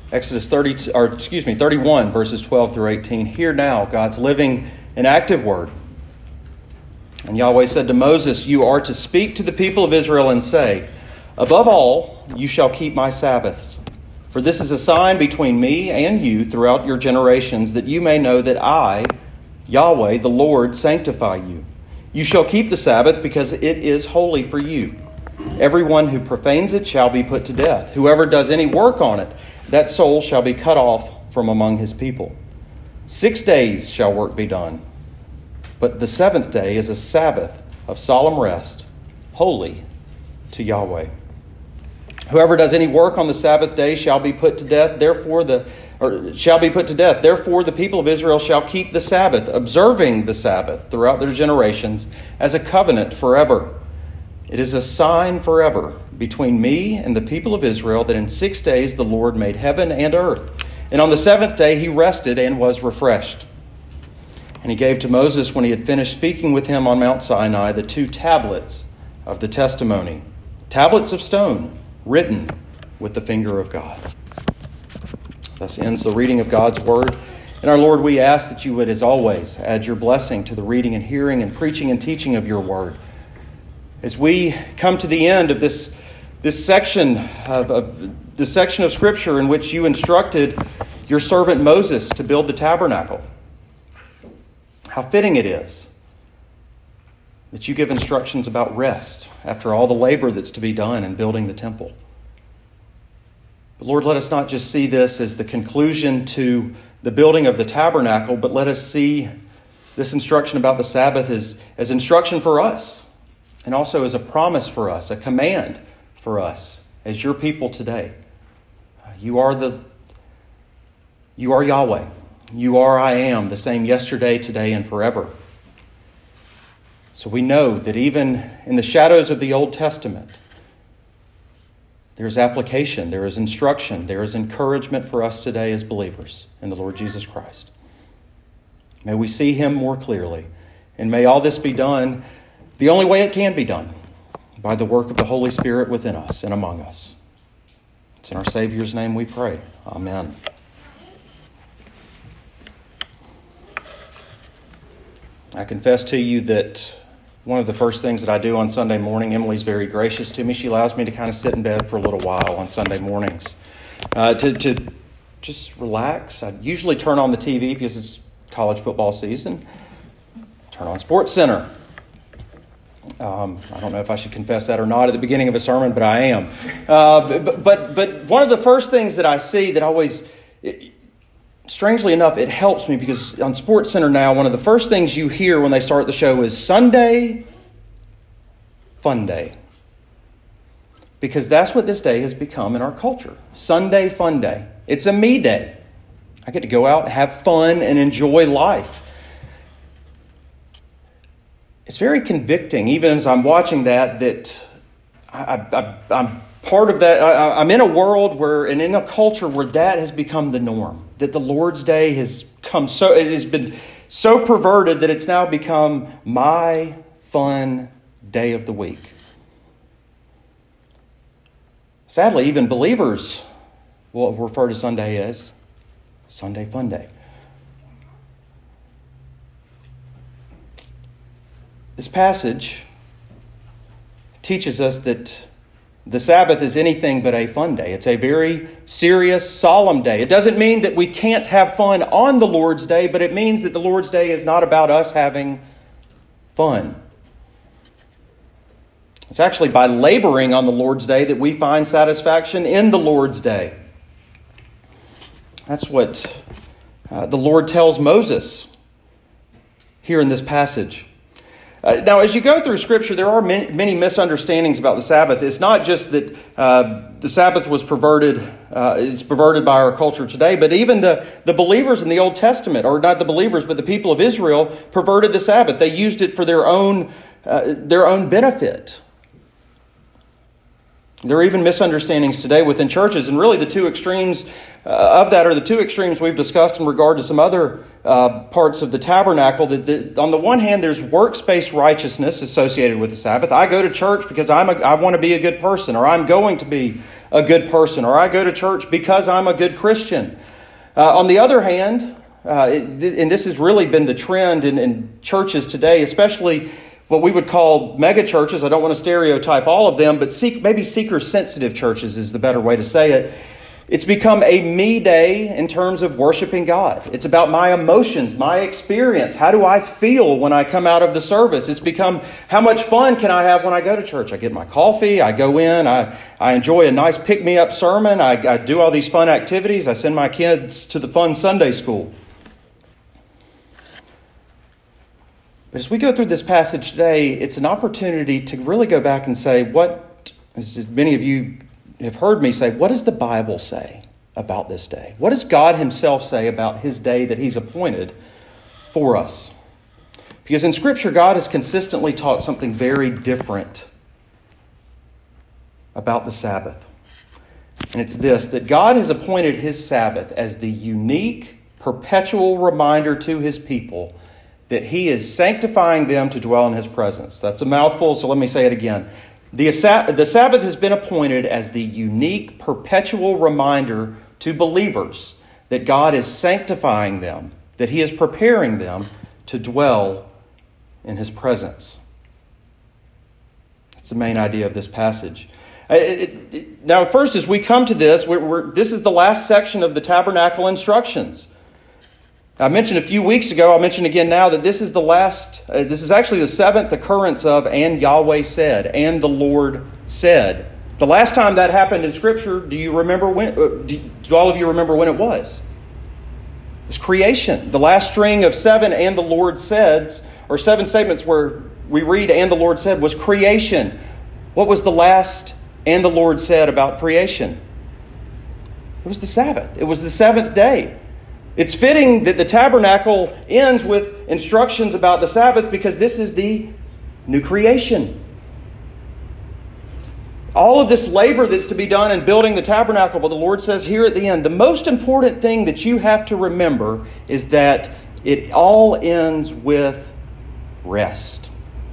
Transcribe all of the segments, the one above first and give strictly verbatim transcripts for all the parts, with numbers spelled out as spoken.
Exodus thirty, or excuse me, thirty-one, verses twelve through eighteen. Hear now God's living and active word. And Yahweh said to Moses, "You are to speak to the people of Israel and say, above all, you shall keep my Sabbaths. For this is a sign between me and you throughout your generations, that you may know that I, Yahweh, the Lord, sanctify you. You shall keep the Sabbath because it is holy for you. Everyone who profanes it shall be put to death. Whoever does any work on it, that soul shall be cut off from among his people. Six days shall work be done. But the seventh day is a Sabbath of solemn rest, holy to Yahweh. Whoever does any work on the Sabbath day shall be put to death. Therefore, the or shall be put to death. Therefore, the people of Israel shall keep the Sabbath, observing the Sabbath throughout their generations as a covenant forever. It is a sign forever between me and the people of Israel that in six days the Lord made heaven and earth, and on the seventh day he rested and was refreshed. And he gave to Moses, when he had finished speaking with him on Mount Sinai, the two tablets of the testimony, tablets of stone, written with the finger of God." Thus ends the reading of God's word. And our Lord, we ask that you would, as always, add your blessing to the reading and hearing and preaching and teaching of your word. As we come to the end of this, this section of, of this section of Scripture in which you instructed your servant Moses to build the tabernacle, how fitting it is that you give instructions about rest after all the labor that's to be done in building the temple. But Lord, let us not just see this as the conclusion to the building of the tabernacle, but let us see this instruction about the Sabbath as, as instruction for us, and also as a promise for us, a command for us as your people today. You are the, you are Yahweh. You are I am, the same yesterday, today, and forever. So we know that even in the shadows of the Old Testament, there is application, there is instruction, there is encouragement for us today as believers in the Lord Jesus Christ. May we see him more clearly, and may all this be done the only way it can be done, by the work of the Holy Spirit within us and among us. It's in our Savior's name we pray. Amen. I confess to you that one of the first things that I do on Sunday morning, Emily's very gracious to me. She allows me to kind of sit in bed for a little while on Sunday mornings uh, to, to just relax. I usually turn on the T V because it's college football season. Turn on Sports Center. Um, I don't know if I should confess that or not at the beginning of a sermon, but I am. Uh, but, but but one of the first things that I see that always... It, Strangely enough, it helps me because on Sports Center now, one of the first things you hear when they start the show is Sunday Fun Day. Because that's what this day has become in our culture. Sunday Fun Day. It's a me day. I get to go out and have fun and enjoy life. It's very convicting, even as I'm watching that, that I, I, I'm part of that. I, I'm in a world where, and in a culture where that has become the norm. That the Lord's Day has come so, it has been so perverted that it's now become my fun day of the week. Sadly, even believers will refer to Sunday as Sunday Fun Day. This passage teaches us that the Sabbath is anything but a fun day. It's a very serious, solemn day. It doesn't mean that we can't have fun on the Lord's Day, but it means that the Lord's Day is not about us having fun. It's actually by laboring on the Lord's Day that we find satisfaction in the Lord's Day. That's what uh, the Lord tells Moses here in this passage. Uh, now, as you go through Scripture, there are many, many misunderstandings about the Sabbath. It's not just that uh, the Sabbath was perverted, uh, it's perverted by our culture today, but even the, the believers in the Old Testament, or not the believers, but the people of Israel, perverted the Sabbath. They used it for their own, uh, their own benefit. There are even misunderstandings today within churches, and really the two extremes uh, of that are the two extremes we've discussed in regard to some other uh, parts of the tabernacle. That, that on the one hand, there's works-based righteousness associated with the Sabbath. I go to church because I'm a, I want to be a good person, or I'm going to be a good person, or I go to church because I'm a good Christian. Uh, on the other hand, uh, it, and this has really been the trend in, in churches today, especially what we would call mega churches. I don't want to stereotype all of them, but seek, maybe seeker-sensitive churches is the better way to say it. It's become a me day in terms of worshiping God. It's about my emotions, my experience. How do I feel when I come out of the service? It's become, how much fun can I have when I go to church? I get my coffee, I go in, I, I enjoy a nice pick-me-up sermon, I, I do all these fun activities, I send my kids to the fun Sunday school. But as we go through this passage today, it's an opportunity to really go back and say, what, as many of you have heard me say, what does the Bible say about this day? What does God himself say about his day that he's appointed for us? Because in Scripture, God has consistently taught something very different about the Sabbath. And it's this, that God has appointed his Sabbath as the unique, perpetual reminder to his people that he is sanctifying them to dwell in his presence. That's a mouthful, so let me say it again. The, the Sabbath has been appointed as the unique, perpetual reminder to believers that God is sanctifying them, that he is preparing them to dwell in his presence. That's the main idea of this passage. It, it, it, now, first, as we come to this, we're, we're, this is the last section of the tabernacle instructions. I mentioned a few weeks ago, I'll mention again now, that this is the last, uh, this is actually the seventh occurrence of, and Yahweh said, and the Lord said. The last time that happened in Scripture, do you remember when, uh, do, do all of you remember when it was? It was creation. The last string of seven, and the Lord said, or seven statements where we read, and the Lord said, was creation. What was the last, and the Lord said about creation? It was the Sabbath. It was the seventh day. It's fitting that the tabernacle ends with instructions about the Sabbath because this is the new creation. All of this labor that's to be done in building the tabernacle, but the Lord says here at the end, the most important thing that you have to remember is that it all ends with rest.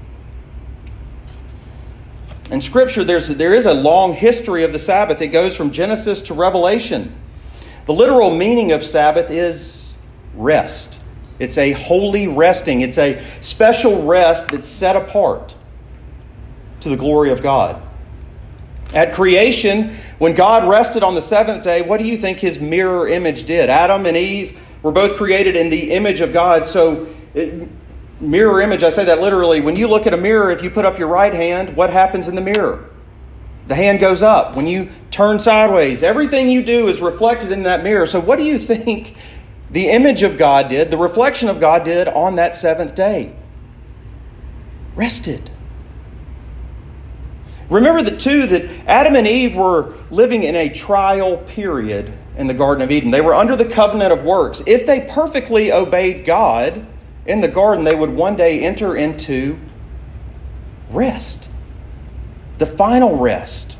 In Scripture, there's, there is a long history of the Sabbath. It goes from Genesis to Revelation. The literal meaning of Sabbath is rest. It's a holy resting. It's a special rest that's set apart to the glory of God. At creation, when God rested on the seventh day, what do you think his mirror image did? Adam and Eve were both created in the image of God. So, it, mirror image, I say that literally. When you look at a mirror, if you put up your right hand, what happens in the mirror? The hand goes up. When you turn sideways, everything you do is reflected in that mirror. So what do you think the image of God did, the reflection of God did on that seventh day? Rested. Remember the two that Adam and Eve were living in a trial period in the Garden of Eden. They were under the covenant of works. If they perfectly obeyed God in the garden, they would one day enter into rest. The final rest.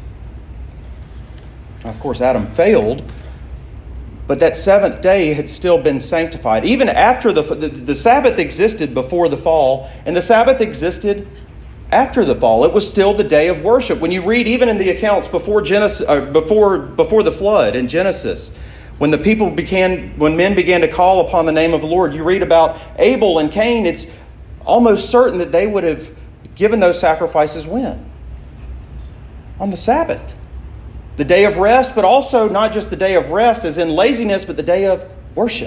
Of course, Adam failed, but that seventh day had still been sanctified. Even after the, the the Sabbath existed before the fall, and the Sabbath existed after the fall. It was still the day of worship. When you read even in the accounts before Genesis, uh, before before the flood in Genesis, when the people began, when men began to call upon the name of the Lord, you read about Abel and Cain. It's almost certain that they would have given those sacrifices when? On the Sabbath. The day of rest, but also not just the day of rest as in laziness, but the day of worship.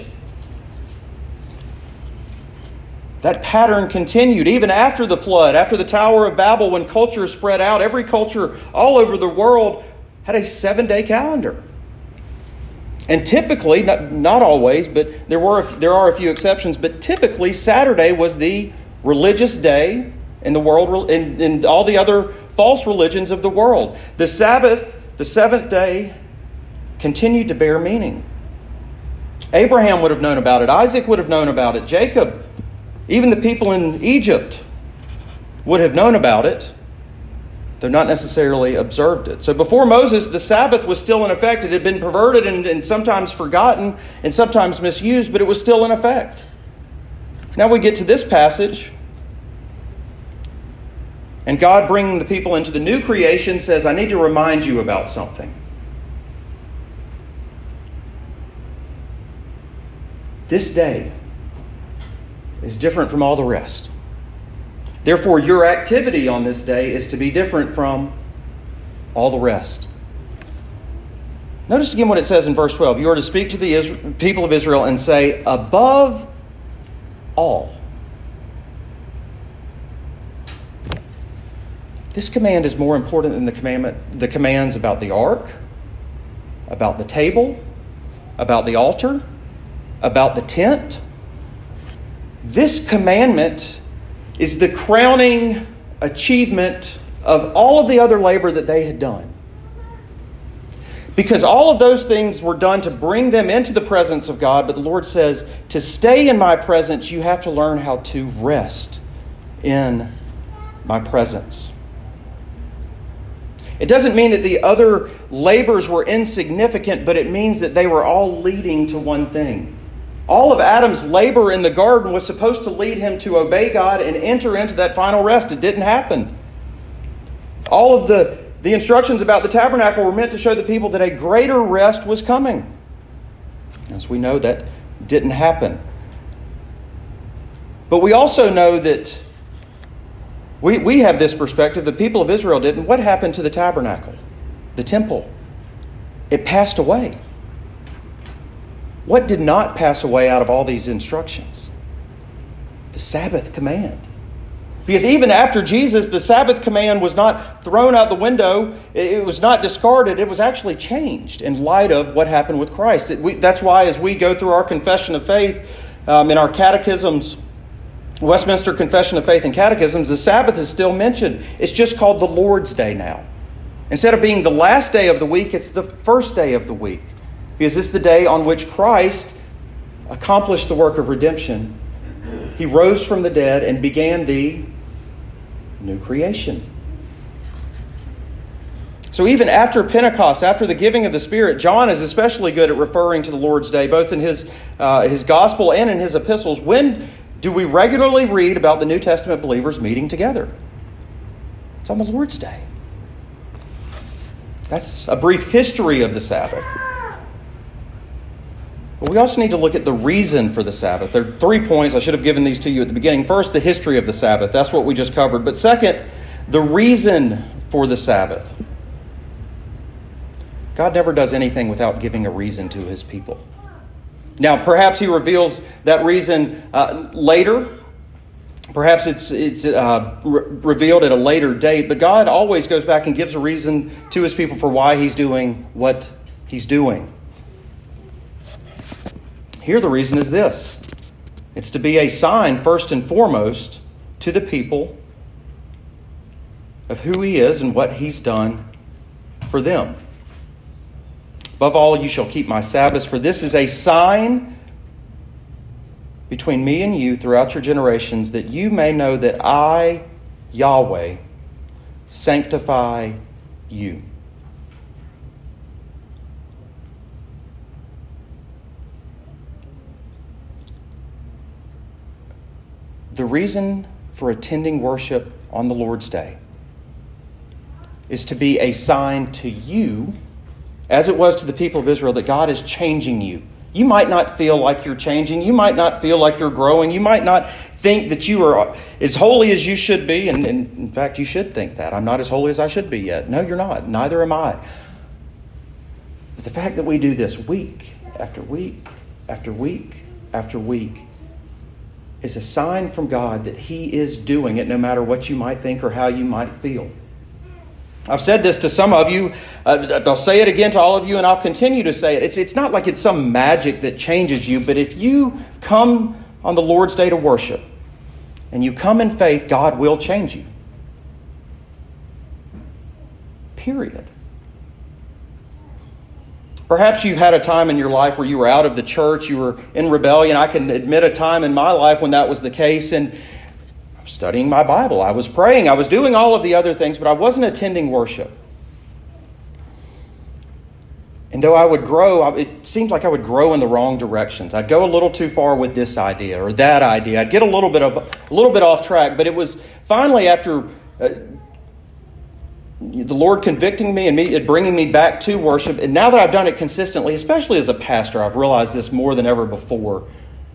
That pattern continued even after the flood, after the Tower of Babel, when culture spread out. Every culture all over the world had a seven-day calendar. And typically, not, not always, but there were there are a few exceptions, but typically Saturday was the religious day in the world, in, in all the other false religions of the world. The Sabbath, the seventh day, continued to bear meaning. Abraham would have known about it. Isaac would have known about it. Jacob, even the people in Egypt would have known about it, though not necessarily observed it. So before Moses, the Sabbath was still in effect. It had been perverted and, and sometimes forgotten and sometimes misused, but it was still in effect. Now we get to this passage, and God, bringing the people into the new creation, says, I need to remind you about something. This day is different from all the rest. Therefore, your activity on this day is to be different from all the rest. Notice again what it says in verse twelve. You are to speak to the Israel, people of Israel and say, above all. This command is more important than the commandment, the commands about the ark, about the table, about the altar, about the tent. This commandment is the crowning achievement of all of the other labor that they had done. Because all of those things were done to bring them into the presence of God, but the Lord says, to stay in my presence, you have to learn how to rest in my presence. It doesn't mean that the other labors were insignificant, but it means that they were all leading to one thing. All of Adam's labor in the garden was supposed to lead him to obey God and enter into that final rest. It didn't happen. All of the, the instructions about the tabernacle were meant to show the people that a greater rest was coming. As we know, that didn't happen. But we also know that we, we have this perspective. The people of Israel didn't. What happened to the tabernacle? The temple? It passed away. What did not pass away out of all these instructions? The Sabbath command. Because even after Jesus, the Sabbath command was not thrown out the window. It was not discarded. It was actually changed in light of what happened with Christ. It, we, that's why as we go through our confession of faith um, in our catechisms, Westminster Confession of Faith and Catechisms, the Sabbath is still mentioned. It's just called the Lord's Day now. Instead of being the last day of the week, it's the first day of the week. Because it's the day on which Christ accomplished the work of redemption. He rose from the dead and began the new creation. So even after Pentecost, after the giving of the Spirit, John is especially good at referring to the Lord's Day, both in his, uh, his gospel and in his epistles. When do we regularly read about the New Testament believers meeting together? It's on the Lord's Day. That's a brief history of the Sabbath. But we also need to look at the reason for the Sabbath. There are three points. I should have given these to you at the beginning. First, the history of the Sabbath. That's what we just covered. But second, the reason for the Sabbath. God never does anything without giving a reason to his people. Now, perhaps he reveals that reason uh, later. Perhaps it's it's uh, re- revealed at a later date. But God always goes back and gives a reason to his people for why he's doing what he's doing. Here the reason is this. It's to be a sign, first and foremost, to the people of who he is and what he's done for them. Above all, you shall keep my Sabbaths, for this is a sign between me and you throughout your generations, that you may know that I, Yahweh, sanctify you. The reason for attending worship on the Lord's Day is to be a sign to you, as it was to the people of Israel, that God is changing you. You might not feel like you're changing. You might not feel like you're growing. You might not think that you are as holy as you should be. And, and in fact, you should think that. I'm not as holy as I should be yet. No, you're not. Neither am I. But the fact that we do this week after week after week after week is a sign from God that he is doing it, no matter what you might think or how you might feel. I've said this to some of you. Uh, I'll say it again to all of you, and I'll continue to say it. It's, it's not like it's some magic that changes you, but if you come on the Lord's Day to worship and you come in faith, God will change you. Period. Perhaps you've had a time in your life where you were out of the church, you were in rebellion. I can admit a time in my life when that was the case, and I was studying my Bible, I was praying, I was doing all of the other things, but I wasn't attending worship. And though I would grow, it seemed like I would grow in the wrong directions. I'd go a little too far with this idea or that idea. I'd get a little bit of a little bit off track, but it was finally after Uh, the Lord convicting me and me bringing me back to worship. And now that I've done it consistently, especially as a pastor, I've realized this more than ever before.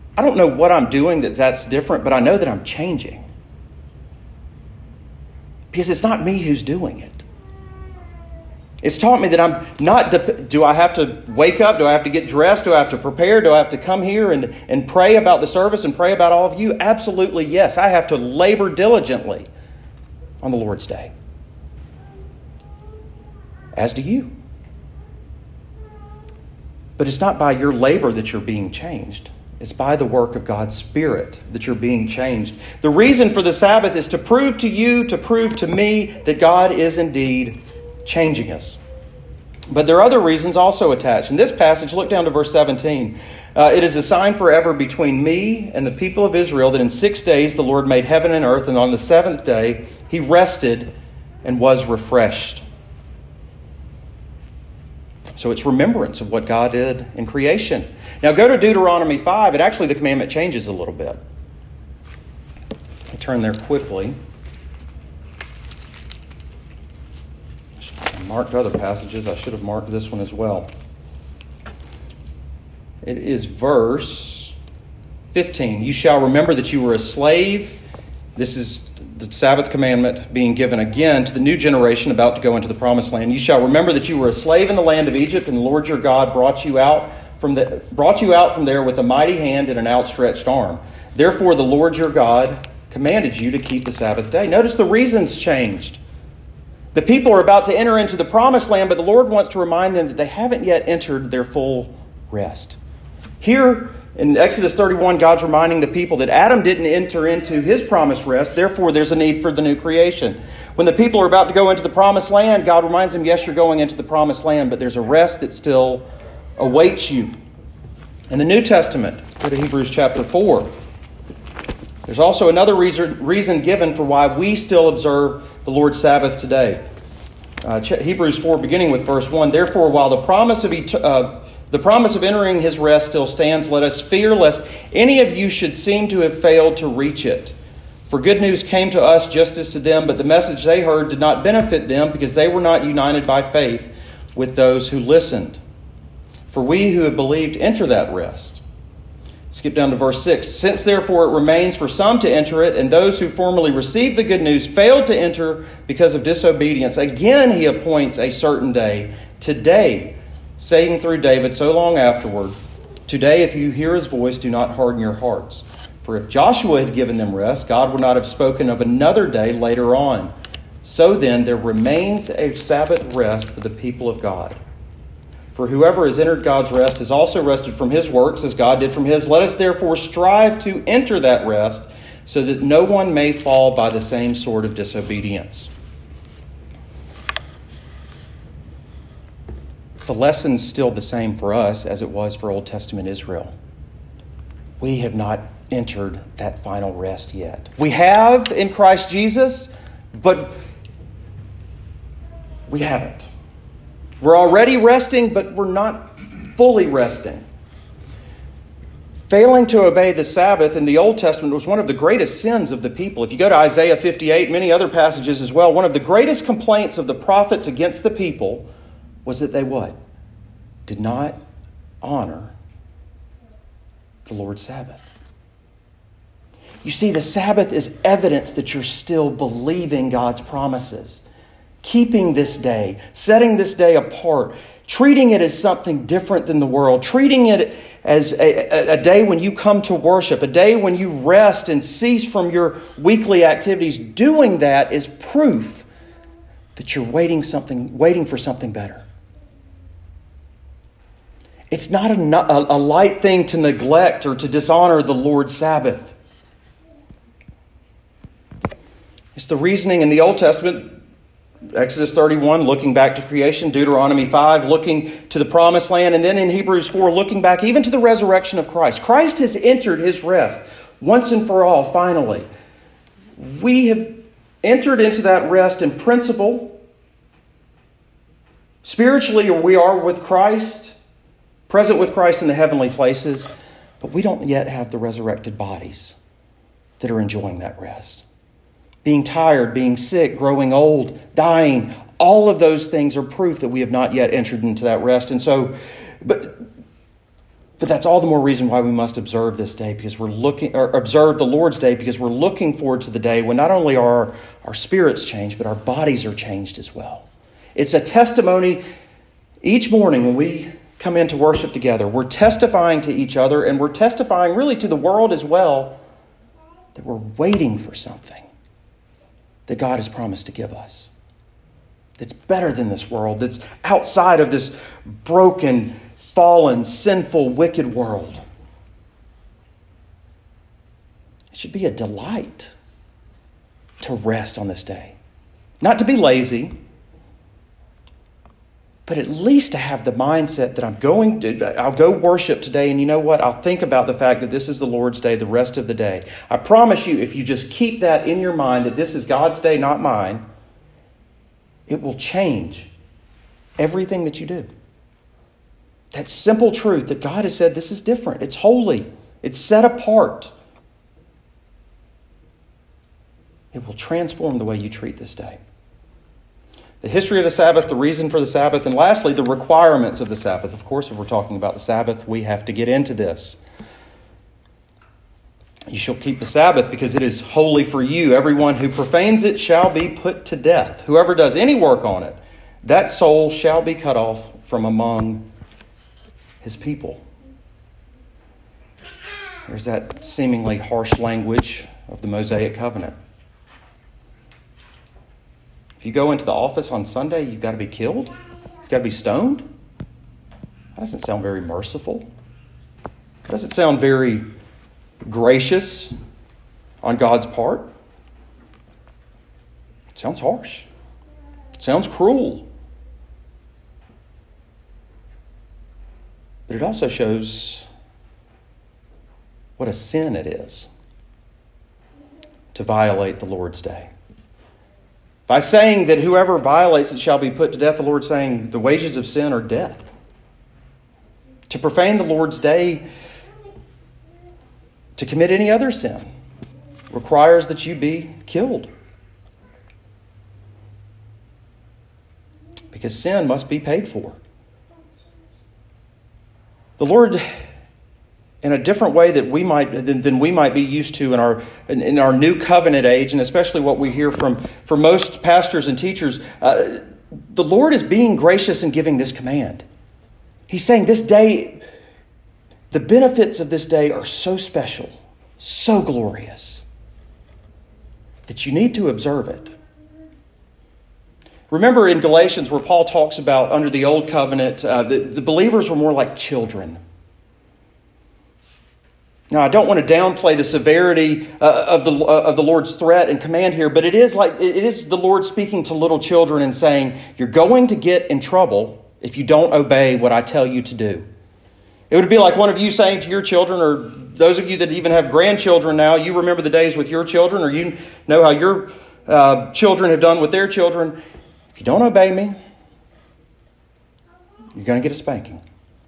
I don't know what I'm doing that that's different, but I know that I'm changing. Because it's not me who's doing it. It's taught me that I'm not, dep- do I have to wake up? Do I have to get dressed? Do I have to prepare? Do I have to come here and, and pray about the service and pray about all of you? Absolutely yes. I have to labor diligently on the Lord's Day. As do you. But it's not by your labor that you're being changed. It's by the work of God's Spirit that you're being changed. The reason for the Sabbath is to prove to you, to prove to me that God is indeed changing us. But there are other reasons also attached. In this passage, look down to verse seventeen. Uh, it is a sign forever between me and the people of Israel that in six days the Lord made heaven and earth, and on the seventh day he rested and was refreshed. So it's remembrance of what God did in creation. Now go to Deuteronomy five. It actually, the commandment changes a little bit. I'll turn there quickly. I marked other passages. I should have marked this one as well. It is verse fifteen. You shall remember that you were a slave. This is the Sabbath commandment being given again to the new generation about to go into the promised land. You shall remember that you were a slave in the land of Egypt, and the Lord your God brought you out from the brought you out from there with a mighty hand and an outstretched arm. Therefore the Lord your God commanded you to keep the Sabbath day. Notice the reasons changed. The people are about to enter into the promised land, but the Lord wants to remind them that they haven't yet entered their full rest. Here in Exodus thirty-one, God's reminding the people that Adam didn't enter into his promised rest, therefore there's a need for the new creation. When the people are about to go into the promised land, God reminds them, yes, you're going into the promised land, but there's a rest that still awaits you. In the New Testament, go to Hebrews chapter four. There's also another reason, reason given for why we still observe the Lord's Sabbath today. Uh, Hebrews four, beginning with verse one. Therefore, while the promise of et- uh, the promise of entering his rest still stands, let us fear lest any of you should seem to have failed to reach it. For good news came to us just as to them, but the message they heard did not benefit them because they were not united by faith with those who listened. For we who have believed enter that rest. Skip down to verse six. Since therefore it remains for some to enter it, and those who formerly received the good news failed to enter because of disobedience, again he appoints a certain day, today, saying through David so long afterward, today if you hear his voice, do not harden your hearts. For if Joshua had given them rest, God would not have spoken of another day later on. So then there remains a Sabbath rest for the people of God. For whoever has entered God's rest has also rested from his works as God did from his. Let us therefore strive to enter that rest so that no one may fall by the same sort of disobedience. The lesson's still the same for us as it was for Old Testament Israel. We have not entered that final rest yet. We have in Christ Jesus, but we haven't. We're already resting, but we're not fully resting. Failing to obey the Sabbath in the Old Testament was one of the greatest sins of the people. If you go to Isaiah fifty-eight, many other passages as well, one of the greatest complaints of the prophets against the people was that they what? Did not honor the Lord's Sabbath. You see, the Sabbath is evidence that you're still believing God's promises. Keeping this day, setting this day apart, treating it as something different than the world, treating it as a, a, a day when you come to worship, a day when you rest and cease from your weekly activities. Doing that is proof that you're waiting something, waiting for something better. It's not a, a, a light thing to neglect or to dishonor the Lord's Sabbath. It's the reasoning in the Old Testament. Exodus thirty-one, looking back to creation. Deuteronomy five, looking to the promised land. And then in Hebrews four, looking back even to the resurrection of Christ. Christ has entered his rest once and for all, finally. We have entered into that rest in principle. Spiritually, we are with Christ, present with Christ in the heavenly places. But we don't yet have the resurrected bodies that are enjoying that rest. Being tired, being sick, growing old, dying, all of those things are proof that we have not yet entered into that rest. And so, but But that's all the more reason why we must observe this day, because we're looking, or observe the Lord's Day, because we're looking forward to the day when not only are our spirits changed, but our bodies are changed as well. It's a testimony each morning when we come in to worship together. We're testifying to each other, and we're testifying really to the world as well, that we're waiting for something that God has promised to give us. That's better than this world, that's outside of this broken, fallen, sinful, wicked world. It should be a delight to rest on this day. Not to be lazy, but at least to have the mindset that I'm going to, I'll go worship today, and you know what? I'll think about the fact that this is the Lord's day the rest of the day. I promise you, if you just keep that in your mind, that this is God's day, not mine, it will change everything that you do. That simple truth that God has said this is different. It's holy. It's set apart. It will transform the way you treat this day. The history of the Sabbath, the reason for the Sabbath, and lastly, the requirements of the Sabbath. Of course, if we're talking about the Sabbath, we have to get into this. You shall keep the Sabbath because it is holy for you. Everyone who profanes it shall be put to death. Whoever does any work on it, that soul shall be cut off from among his people. There's that seemingly harsh language of the Mosaic covenant. If you go into the office on Sunday, you've got to be killed? You've got to be stoned? That doesn't sound very merciful. That doesn't sound very gracious on God's part. It sounds harsh. It sounds cruel. But it also shows what a sin it is to violate the Lord's day. By saying that whoever violates it shall be put to death, the Lord's saying the wages of sin are death. To profane the Lord's day, to commit any other sin, requires that you be killed. Because sin must be paid for. The Lord, in a different way that we might than, than we might be used to in our in, in our new covenant age, and especially what we hear from, from most pastors and teachers, uh, the Lord is being gracious in giving this command. He's saying this day, the benefits of this day are so special, so glorious, that you need to observe it. Remember in Galatians where Paul talks about under the old covenant, uh, the, the believers were more like children. Now, I don't want to downplay the severity uh, of the uh, of the Lord's threat and command here, but it is like it is the Lord speaking to little children and saying, you're going to get in trouble if you don't obey what I tell you to do. It would be like one of you saying to your children, or those of you that even have grandchildren now, you remember the days with your children, or you know how your uh, children have done with their children. If you don't obey me, you're going to get a spanking.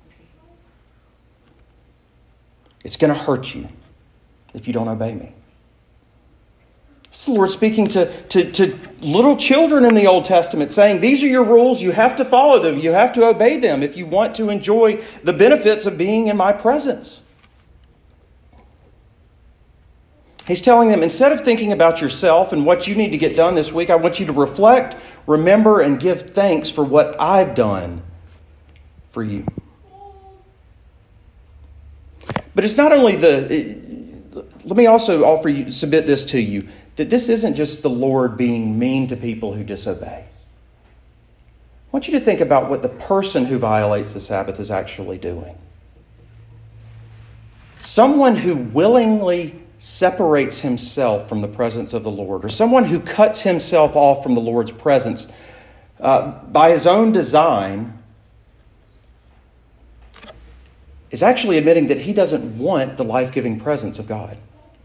It's going to hurt you if you don't obey me. It's the Lord speaking to, to, to little children in the Old Testament, saying, these are your rules. You have to follow them. You have to obey them if you want to enjoy the benefits of being in my presence. He's telling them, instead of thinking about yourself and what you need to get done this week, I want you to reflect, remember, and give thanks for what I've done for you. But it's not only the... It, let me also offer you, submit this to you, that this isn't just the Lord being mean to people who disobey. I want you to think about what the person who violates the Sabbath is actually doing. Someone who willingly separates himself from the presence of the Lord, or someone who cuts himself off from the Lord's presence uh, by his own design, is actually admitting that he doesn't want the life-giving presence of God.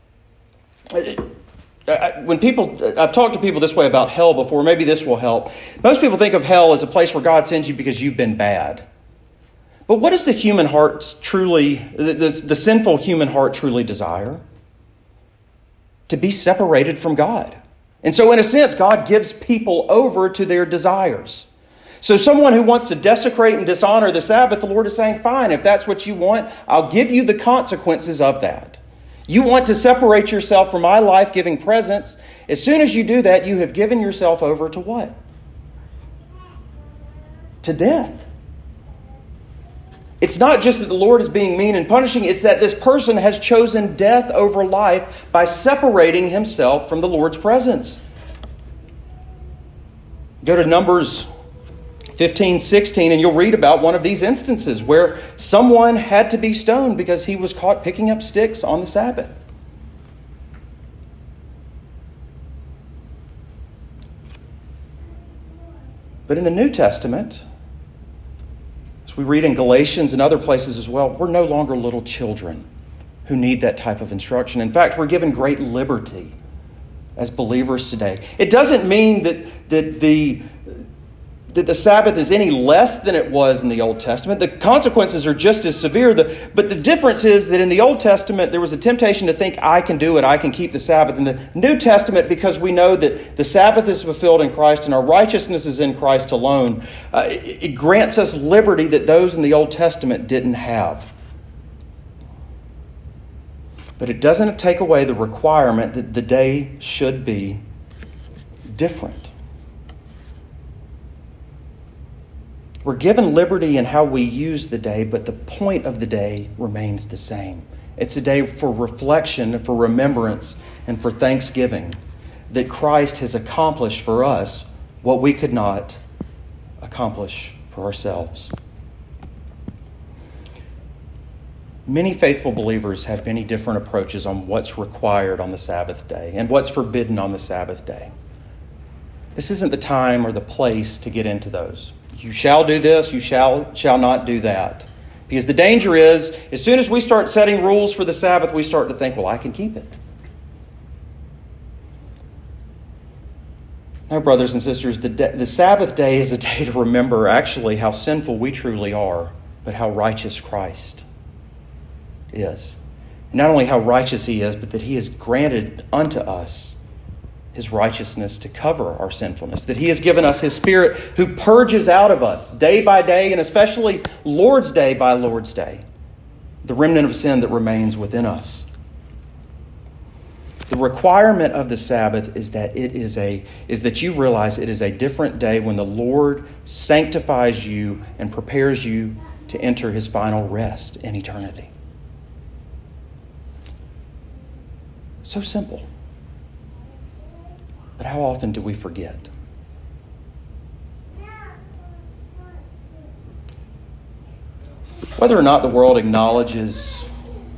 When people, I've talked to people this way about hell before, maybe this will help. Most people think of hell as a place where God sends you because you've been bad. But what does the human heart truly, the, the sinful human heart truly desire? To be separated from God. And so in a sense, God gives people over to their desires. So someone who wants to desecrate and dishonor the Sabbath, the Lord is saying, fine, if that's what you want, I'll give you the consequences of that. You want to separate yourself from my life-giving presence. As soon as you do that, you have given yourself over to what? To death. It's not just that the Lord is being mean and punishing, it's that this person has chosen death over life by separating himself from the Lord's presence. Go to Numbers fifteen, sixteen, and you'll read about one of these instances where someone had to be stoned because he was caught picking up sticks on the Sabbath. But in the New Testament, as we read in Galatians and other places as well, we're no longer little children who need that type of instruction. In fact, we're given great liberty as believers today. It doesn't mean that, that the that the Sabbath is any less than it was in the Old Testament. The consequences are just as severe. The, but the difference is that in the Old Testament, there was a temptation to think, I can do it, I can keep the Sabbath. In the New Testament, because we know that the Sabbath is fulfilled in Christ and our righteousness is in Christ alone, uh, it, it grants us liberty that those in the Old Testament didn't have. But it doesn't take away the requirement that the day should be different. We're given liberty in how we use the day, but the point of the day remains the same. It's a day for reflection, for remembrance, and for thanksgiving that Christ has accomplished for us what we could not accomplish for ourselves. Many faithful believers have many different approaches on what's required on the Sabbath day and what's forbidden on the Sabbath day. This isn't the time or the place to get into those. You shall do this, you shall shall not do that. Because the danger is, as soon as we start setting rules for the Sabbath, we start to think, well, I can keep it. No, brothers and sisters, the, the Sabbath day is a day to remember actually how sinful we truly are, but how righteous Christ is. And not only how righteous he is, but that he has granted unto us his righteousness to cover our sinfulness, that he has given us his Spirit who purges out of us day by day, and especially Lord's Day by Lord's Day, the remnant of sin that remains within us. The requirement of the Sabbath is that it is a is that you realize it is a different day when the Lord sanctifies you and prepares you to enter his final rest in eternity. So simple. But how often do we forget? Whether or not the world acknowledges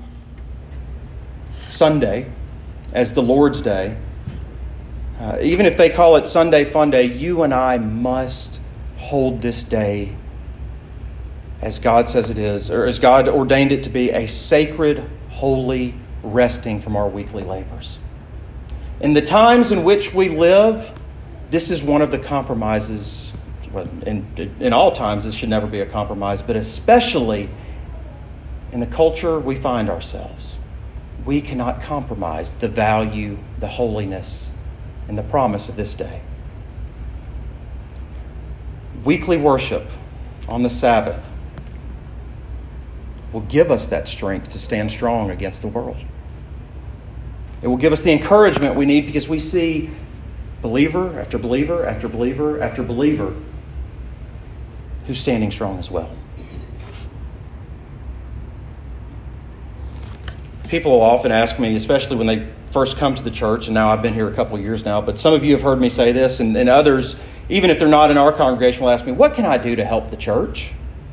Sunday as the Lord's Day, uh, even if they call it Sunday Fun Day, you and I must hold this day as God says it is, or as God ordained it to be, a sacred, holy resting from our weekly labors. In the times in which we live, this is one of the compromises. Well, in, in all times, this should never be a compromise, but especially in the culture we find ourselves. We cannot compromise the value, the holiness, and the promise of this day. Weekly worship on the Sabbath will give us that strength to stand strong against the world. It will give us the encouragement we need because we see believer after believer after believer after believer who's standing strong as well. People will often ask me, especially when they first come to the church, and now I've been here a couple of years now, but some of you have heard me say this, and, and others, even if they're not in our congregation, will ask me, what can I do to help the church?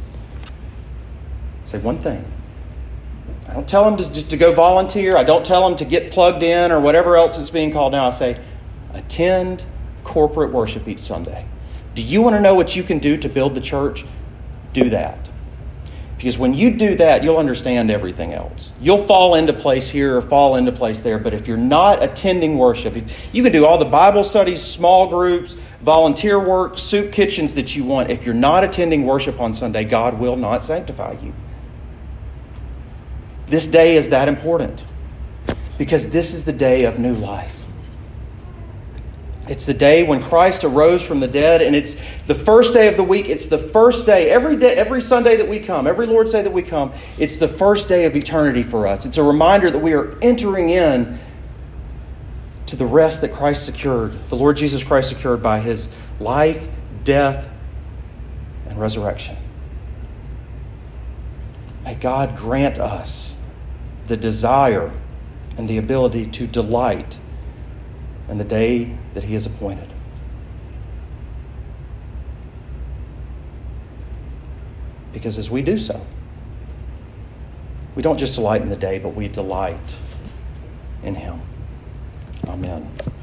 I say one thing. I don't tell them to, just to go volunteer. I don't tell them to get plugged in or whatever else is being called now. I say, attend corporate worship each Sunday. Do you want to know what you can do to build the church? Do that. Because when you do that, you'll understand everything else. You'll fall into place here or fall into place there. But if you're not attending worship, you can do all the Bible studies, small groups, volunteer work, soup kitchens that you want. If you're not attending worship on Sunday, God will not sanctify you. This day is that important because this is the day of new life. It's the day when Christ arose from the dead, and it's the first day of the week. It's the first day, every day, every Sunday that we come, every Lord's Day that we come, it's the first day of eternity for us. It's a reminder that we are entering in to the rest that Christ secured, the Lord Jesus Christ secured by his life, death, and resurrection. May God grant us the desire and the ability to delight in the day that he has appointed. Because as we do so, we don't just delight in the day, but we delight in him. Amen.